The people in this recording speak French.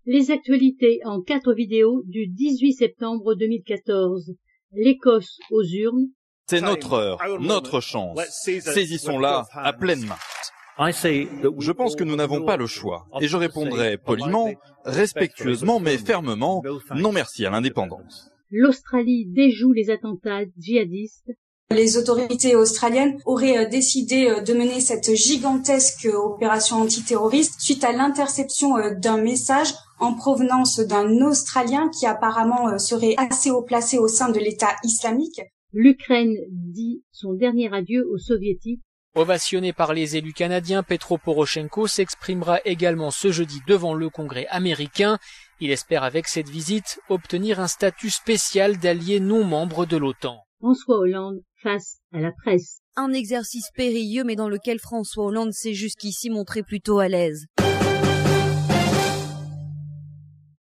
Les actualités en 4 vidéos du 18 septembre 2014. L'Écosse aux urnes. C'est notre heure, notre chance. Saisissons-la à pleine main. Je pense que nous n'avons pas le choix. Et je répondrai poliment, respectueusement, mais fermement, non merci à l'indépendance. L'Australie déjoue les attentats djihadistes. Les autorités australiennes auraient décidé de mener cette gigantesque opération antiterroriste suite à l'interception d'un message en provenance d'un Australien qui apparemment serait assez haut placé au sein de l'État islamique. L'Ukraine dit son dernier adieu aux soviétiques. Ovationné par les élus canadiens, Petro Poroshenko s'exprimera également ce jeudi devant le Congrès américain. Il espère avec cette visite obtenir un statut spécial d'allié non membre de l'OTAN. François Hollande face à la presse. Un exercice périlleux mais dans lequel François Hollande s'est jusqu'ici montré plutôt à l'aise.